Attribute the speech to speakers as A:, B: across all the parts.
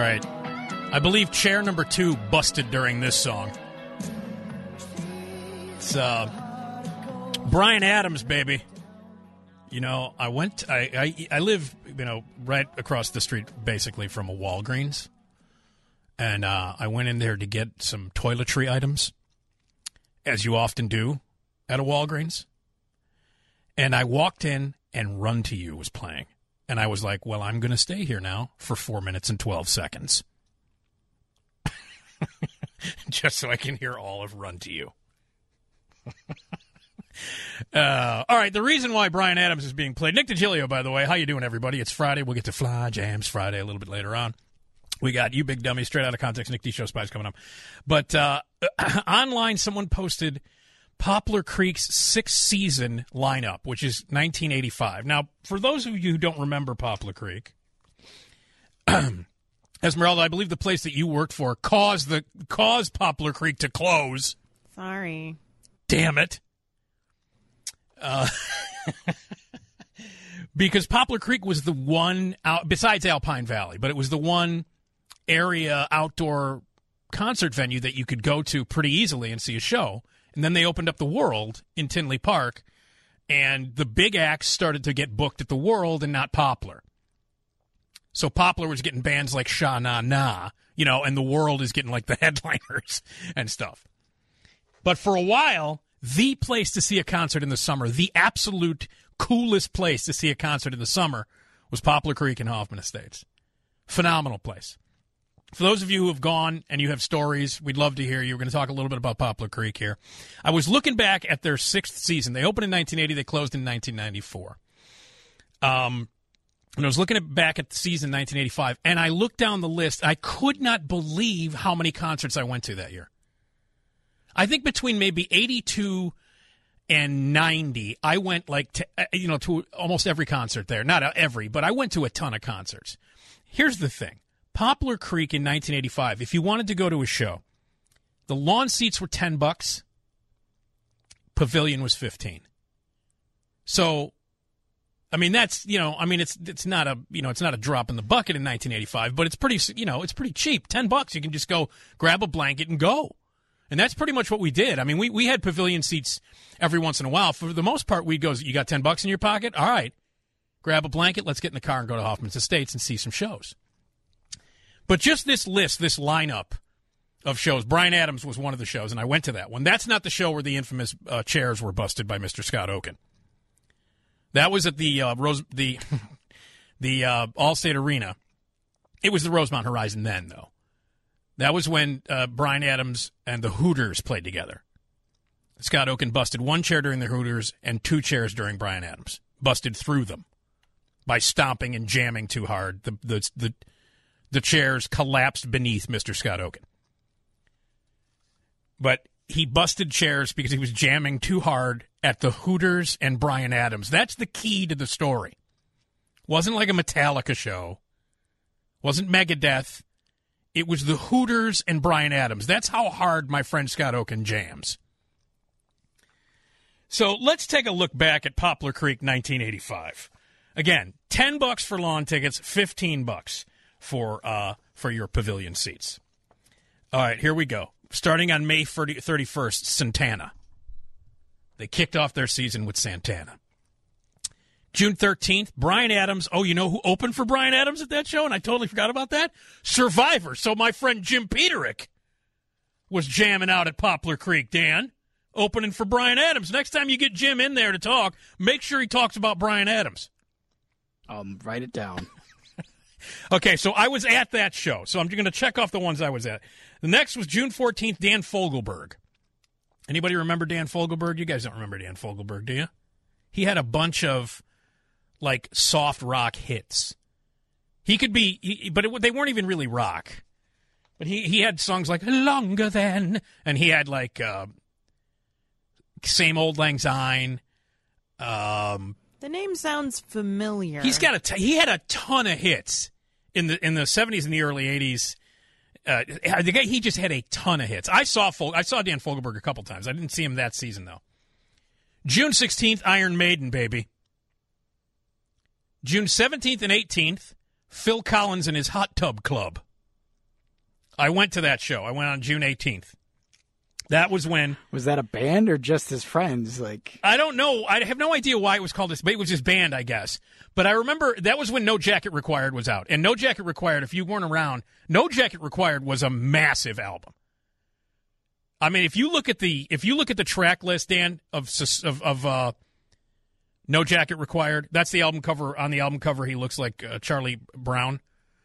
A: right. I believe chair number 2 busted during this song. It's Bryan Adams, baby. You know, I live, right across the street, basically, from a Walgreens. And I went in there to get some toiletry items, as you often do at a Walgreens. And I walked in, and Run to You was playing. And I was like, well, I'm going to stay here now for 4 minutes and 12 seconds. Just so I can hear all of Run to You. All right, the reason why Bryan Adams is being played. Nick DiGilio, by the way. How you doing, everybody? It's Friday. We'll get to Fly Jams Friday a little bit later on. We got You Big Dummy, Straight Out of Context, Nick D. Show Spies coming up. But online, someone posted Poplar Creek's 6th season lineup, which is 1985. Now, for those of you who don't remember Poplar Creek, Esmeralda, I believe the place that you worked for caused Poplar Creek to close.
B: Sorry.
A: Damn it. Because Poplar Creek was the one, besides Alpine Valley, but it was the one area outdoor concert venue that you could go to pretty easily and see a show. And then they opened up the World in Tinley Park, and the big acts started to get booked at the World and not Poplar. So Poplar was getting bands like Sha Na Na, and the World is getting like the headliners and stuff. But for a while, the place to see a concert in the summer, the absolute coolest place to see a concert in the summer, was Poplar Creek in Hoffman Estates. Phenomenal place. For those of you who have gone and you have stories, we'd love to hear you. We're going to talk a little bit about Poplar Creek here. I was looking back at their 6th season. They opened in 1980. They closed in 1994. And I was looking back at the season 1985, and I looked down the list. I could not believe how many concerts I went to that year. I think between maybe 82 and 90, I went to almost every concert there. Not every, but I went to a ton of concerts. Here's the thing. Poplar Creek in 1985, if you wanted to go to a show, the lawn seats were $10. Pavilion was $15. So, I mean, that's, it's not a drop in the bucket in 1985, but it's pretty cheap. $10. You can just go grab a blanket and go. And that's pretty much what we did. I mean, we had pavilion seats every once in a while. For the most part, we'd go, you got $10 in your pocket? All right. Grab a blanket, let's get in the car and go to Hoffman's Estates and see some shows. But just this list, this lineup of shows, Bryan Adams was one of the shows, and I went to that one. That's not the show where the infamous chairs were busted by Mr. Scott Oaken. That was at the Allstate Arena. It was the Rosemont Horizon then, though. That was when Bryan Adams and the Hooters played together. Scott Oaken busted one chair during the Hooters and 2 chairs during Bryan Adams. Busted through them by stomping and jamming too hard. The chairs collapsed beneath Mr. Scott Oaken. But he busted chairs because he was jamming too hard at the Hooters and Bryan Adams. That's the key to the story. Wasn't like a Metallica show. Wasn't Megadeth. It was the Hooters and Bryan Adams. That's how hard my friend Scott Oaken jams. So let's take a look back at Poplar Creek 1985. Again, $10 for lawn tickets, $15 for your pavilion seats. All right, here we go. Starting on May 31st, Santana. They kicked off their season with Santana. June 13th, Bryan Adams. Oh, you know who opened for Bryan Adams at that show? And I totally forgot about that. Survivor. So my friend Jim Peterick was jamming out at Poplar Creek, Dan, opening for Bryan Adams. Next time you get Jim in there to talk, make sure he talks about Bryan Adams.
C: Write it down.
A: Okay, so I was at that show. So I'm going to check off the ones I was at. The next was June 14th, Dan Fogelberg. Anybody remember Dan Fogelberg? You guys don't remember Dan Fogelberg, do you? He had a bunch of, like, soft rock hits. He could be, they weren't even really rock. But he had songs like Longer Than, and he had, like, Same Old Lang Syne.
B: The name sounds familiar.
A: He had a ton of hits in the 70s and the early 80s. The guy, he just had a ton of hits. I saw Dan Fogelberg a couple times. I didn't see him that season, though. June 16th, Iron Maiden, baby. June 17th and 18th, Phil Collins and his Hot Tub Club. I went to that show. I went on June 18th. That was when...
C: Was that a band or just his friends?
A: I don't know. I have no idea why it was called this, but it was his band, I guess. But I remember that was when No Jacket Required was out. And No Jacket Required, if you weren't around, No Jacket Required was a massive album. I mean, if you look at the track list, Dan, of No Jacket Required, that's the album cover. On the album cover, he looks like Charlie Brown.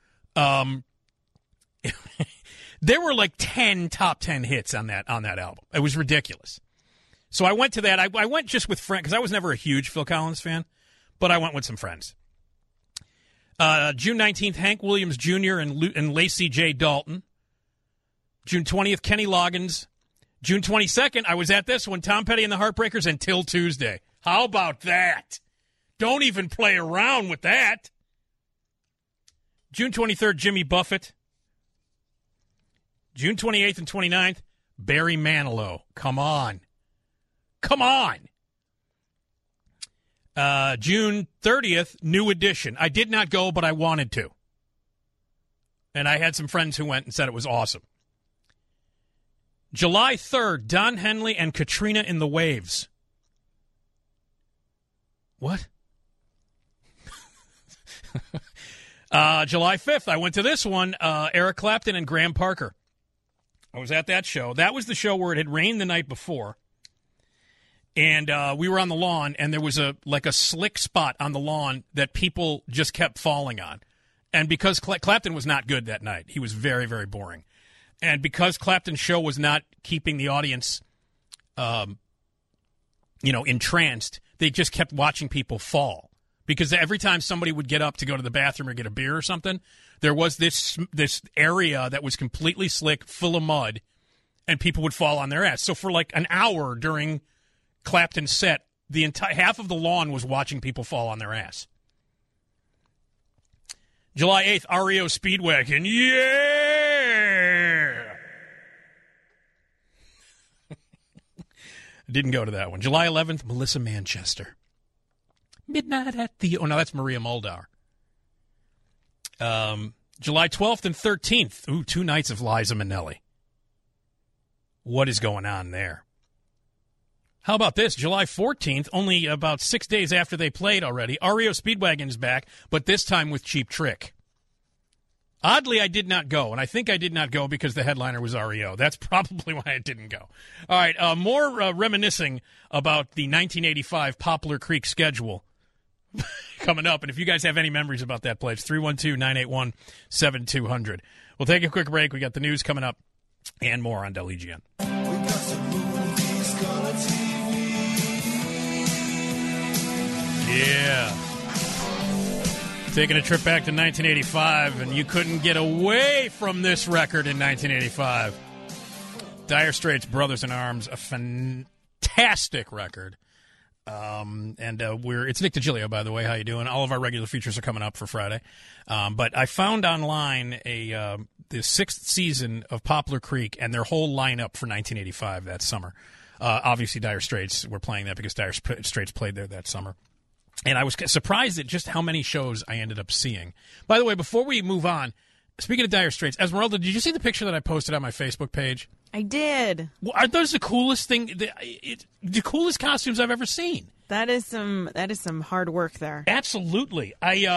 A: There were like 10 top 10 hits on that album. It was ridiculous. So I went to that. I went just with friends because I was never a huge Phil Collins fan, but I went with some friends. June 19th, Hank Williams Jr. and Lacey J. Dalton. June 20th, Kenny Loggins. June 22nd, I was at this one, Tom Petty and the Heartbreakers until Tuesday. How about that? Don't even play around with that. June 23rd, Jimmy Buffett. June 28th and 29th, Barry Manilow. Come on. June 30th, New Edition. I did not go, but I wanted to. And I had some friends who went and said it was awesome. July 3rd, Don Henley and Katrina in the Waves. What? July 5th, I went to this one, Eric Clapton and Graham Parker. I was at that show. That was the show where it had rained the night before. And we were on the lawn, and there was a slick spot on the lawn that people just kept falling on. And because Clapton was not good that night, he was very, very boring. And because Clapton's show was not keeping the audience, entranced, they just kept watching people fall. Because every time somebody would get up to go to the bathroom or get a beer or something, there was this area that was completely slick, full of mud, and people would fall on their ass. So for like an hour during Clapton's set, the entire half of the lawn was watching people fall on their ass. July 8th, REO Speedwagon. Yeah! Didn't go to that one. July 11th, Melissa Manchester. Midnight at the... Oh, no, that's Maria Muldaur. July 12th and 13th. Ooh, 2 nights of Liza Minnelli. What is going on there? How about this? July 14th, only about 6 days after they played already, REO Speedwagon is back, but this time with Cheap Trick. Oddly, I did not go, and I think I did not go because the headliner was REO. That's probably why I didn't go. All right, more reminiscing about the 1985 Poplar Creek schedule coming up. And if you guys have any memories about that place, 312-981-7200. We'll take a quick break. We got the news coming up and more on WGN. Yeah. Taking a trip back to 1985, and you couldn't get away from this record in 1985. Dire Straits, Brothers in Arms, a fantastic record. It's Nick DiGilio, by the way. How you doing? All of our regular features are coming up for Friday. But I found online the 6th season of Poplar Creek and their whole lineup for 1985 that summer. Obviously, Dire Straits were playing that because Dire Straits played there that summer. And I was surprised at just how many shows I ended up seeing. By the way, before we move on, speaking of Dire Straits, Esmeralda, did you see the picture that I posted on my Facebook page?
B: I did.
A: Well, are those the coolest thing? The coolest costumes I've ever seen.
B: That is some hard work there.
A: Absolutely.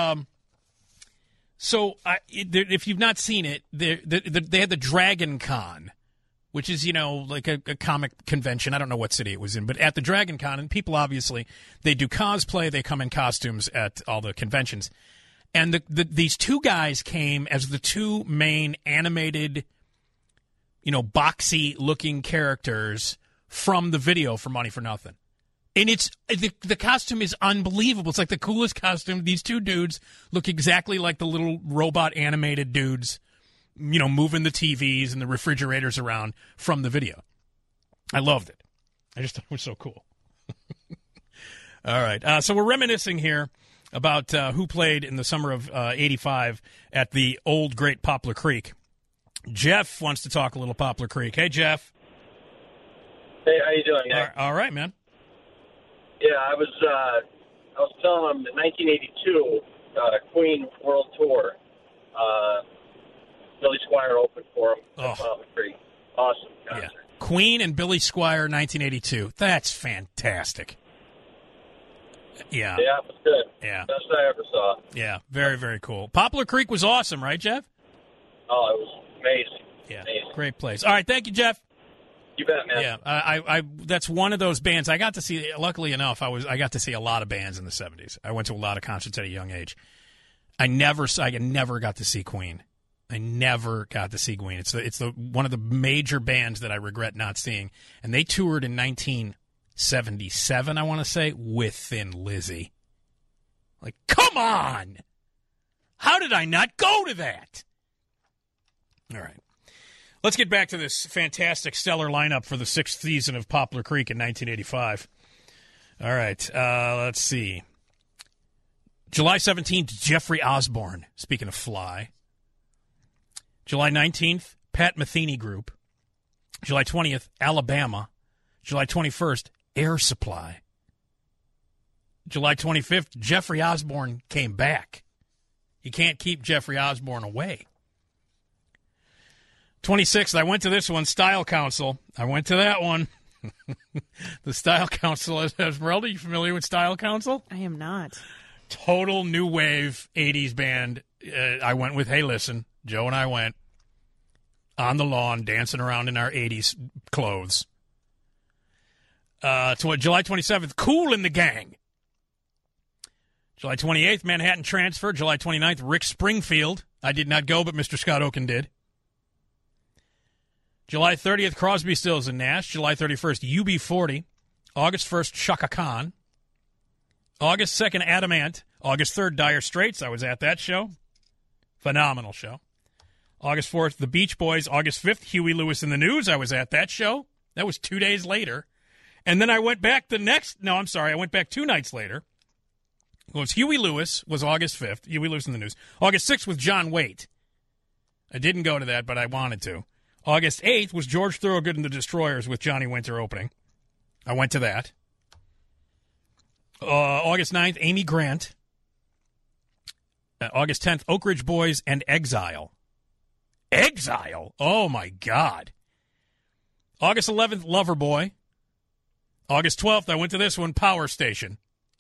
A: If you've not seen it, they had the Dragon Con, which is, like a comic convention. I don't know what city it was in, but at the Dragon Con, and people obviously, they do cosplay, they come in costumes at all the conventions. And these two guys came as the two main animated, boxy-looking characters from the video for Money for Nothing. And the costume is unbelievable. It's like the coolest costume. These two dudes look exactly like the little robot animated dudes, moving the TVs and the refrigerators around from the video. I loved it. I just thought it was so cool. All right. So we're reminiscing here about who played in the summer of 85 at the old great Poplar Creek. Jeff wants to talk a little Poplar Creek. Hey, Jeff.
D: Hey, how you doing, Nick?
A: All right, man.
D: Yeah, I was telling them the 1982 Queen World Tour. Billy Squier opened for him
A: Oh.
D: at Poplar Creek. Awesome concert.
A: Yeah. Queen and Billy Squier, 1982. That's fantastic. Yeah.
D: Yeah, it was good.
A: Yeah.
D: Best I ever saw.
A: Yeah. Very, very cool. Poplar Creek was awesome, right, Jeff?
D: Oh, it was amazing.
A: Yeah.
D: Amazing.
A: Great place. All right. Thank you, Jeff.
D: You bet, man.
A: Yeah. I that's one of those bands I got to see. Luckily enough, I got to see a lot of bands in the 70s. I went to a lot of concerts at a young age. I never got to see Queen. I never got to see Queen. It's the one of the major bands that I regret not seeing. And they toured in 1977, I want to say, with Thin Lizzy. Like, come on! How did I not go to that? All right. Let's get back to this fantastic, stellar lineup for the 6th season of Poplar Creek in 1985. All right. Let's see. July 17th, Jeffrey Osborne, speaking of Fly. July 19th, Pat Metheny Group. July 20th, Alabama. July 21st, Air Supply. July 25th, Jeffrey Osborne came back. You can't keep Jeffrey Osborne away. 26th, I went to this one, Style Council. I went to that one. The Style Council. Esmeralda, you familiar with Style Council?
B: I am not.
A: Total new wave 80s band. I went with Hey Listen. Joe and I went on the lawn dancing around in our 80s clothes. July 27th, Kool and the Gang. July 28th, Manhattan Transfer. July 29th, Rick Springfield. I did not go, but Mr. Scott Oaken did. July 30th, Crosby, Stills, and Nash. July 31st, UB40. August 1st, Chaka Khan. August 2nd, Adam Ant. August 3rd, Dire Straits. I was at that show. Phenomenal show. August 4th, The Beach Boys. August 5th, Huey Lewis and the News. I was at that show. That was 2 days later. And then I went back I went back 2 nights later. It was Huey Lewis was August 5th. Huey Lewis and the News. August 6th was John Waite. I didn't go to that, but I wanted to. August 8th was George Thorogood and the Destroyers with Johnny Winter opening. I went to that. August 9th, Amy Grant. August 10th, Oak Ridge Boys and Exile. Exile? Oh, my God. August 11th, Loverboy. August 12th, I went to this one, Power Station.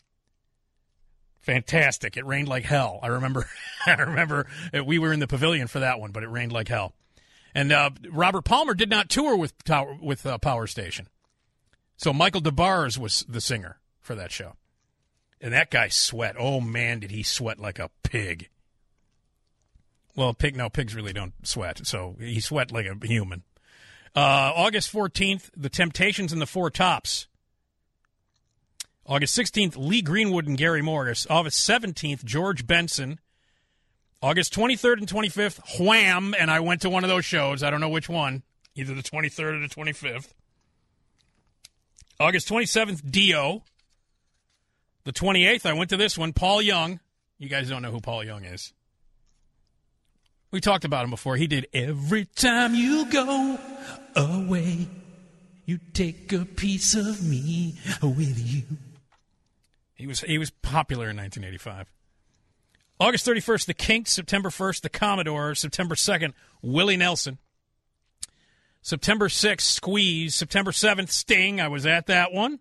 A: Fantastic. It rained like hell. I remember we were in the pavilion for that one, but it rained like hell. And Robert Palmer did not tour with Power Station. So Michael DeBarres was the singer for that show. And that guy sweat. Oh, man, did he sweat like a pig. Well, pigs really don't sweat. So he sweat like a human. August 14th, The Temptations and the Four Tops. August 16th, Lee Greenwood and Gary Morris. August 17th, George Benson. August 23rd and 25th, Wham! And I went to one of those shows. I don't know which one. Either the 23rd or the 25th. August 27th, Dio. The 28th, I went to this one, Paul Young. You guys don't know who Paul Young is. We talked about him before. He did Every Time You Go Away, You Take a Piece of Me With You. He was popular in 1985. August 31st, The Kinks. September 1st, The Commodores. September 2nd, Willie Nelson. September 6th, Squeeze. September 7th, Sting. I was at that one.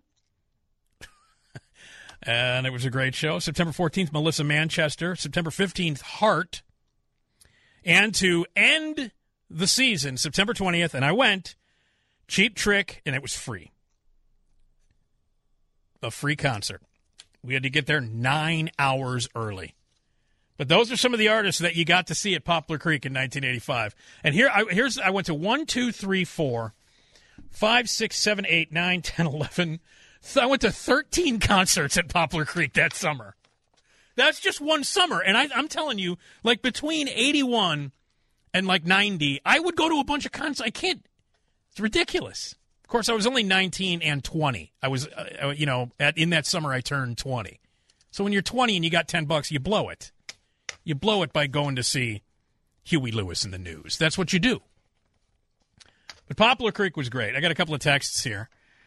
A: And it was a great show. September 14th, Melissa Manchester. September 15th, Heart. And to end the season, September 20th, and I went, Cheap Trick, and it was free. A free concert. We had to get there 9 hours early. But those are some of the artists that you got to see at Poplar Creek in 1985. And I went to 1, 2, 3, 4, 5, 6, 7, 8, 9, 10, 11. I went to 13 concerts at Poplar Creek that summer. That's just one summer. And I'm telling you, like between 81 and like 90, I would go to a bunch of concerts. It's ridiculous. Of course, I was only 19 and 20. I was, in that summer I turned 20. So when you're 20 and you got $10, you blow it. You blow it by going to see Huey Lewis and the News. That's what you do. But Poplar Creek was great. I got a couple of texts here.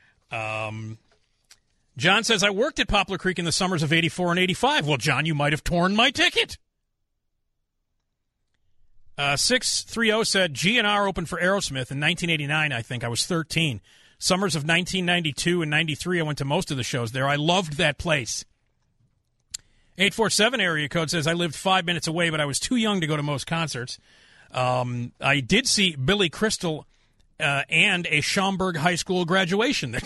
A: John says, I worked at Poplar Creek in the summers of 84 and 85. Well, John, you might have torn my ticket. 630 said GNR opened for Aerosmith in 1989, I think. I was 13. Summers of 1992 and 93, I went to most of the shows there. I loved that place. 847 area code says, I lived 5 minutes away, but I was too young to go to most concerts. I did see Billy Crystal and a Schaumburg High School graduation.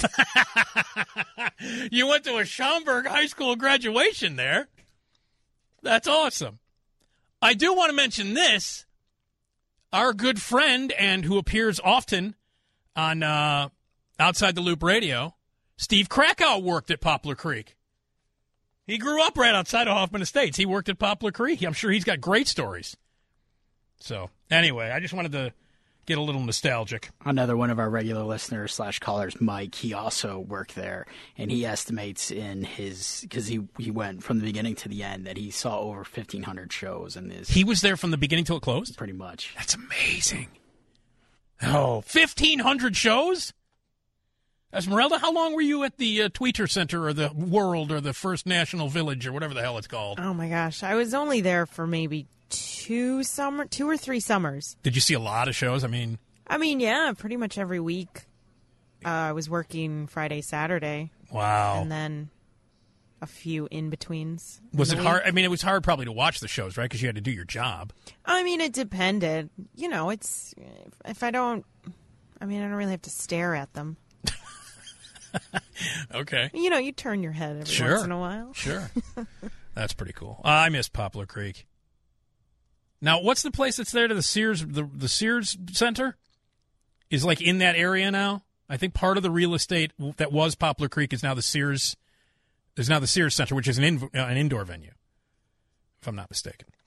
A: You went to a Schaumburg High School graduation there? That's awesome. I do want to mention this. Our good friend and who appears often on Outside the Loop Radio, Steve Krakow worked at Poplar Creek. He grew up right outside of Hoffman Estates. He worked at Poplar Creek. I'm sure he's got great stories. So, anyway, I just wanted to get a little nostalgic.
C: Another one of our regular listeners / callers, Mike, he also worked there, and he estimates in his, because he went from the beginning to the end, that he saw over 1,500 shows in this.
A: He was there from the beginning till it closed?
C: Pretty much.
A: That's amazing. Oh, 1,500 shows? Esmeralda, how long were you at the Tweeter Center or the World or the First National Village or whatever the hell it's called?
B: Oh, my gosh. I was only there for maybe 2 or 3 summers.
A: Did you see a lot of shows? I mean,
B: yeah, pretty much every week. I was working Friday, Saturday.
A: Wow.
B: And then a few in-betweens.
A: Was it hard? I mean, it was hard probably to watch the shows, right? Because you had to do your job.
B: I mean, it depended. You know, it's, if I don't really have to stare at them.
A: Okay.
B: You know, you turn your head every once in a while.
A: Sure. That's pretty cool. I miss Poplar Creek. Now, what's the place that's there to the Sears? The Sears Center is like in that area now. I think part of the real estate that was Poplar Creek is now the Sears. Is now the Sears Center, which is an indoor venue, if I'm not mistaken.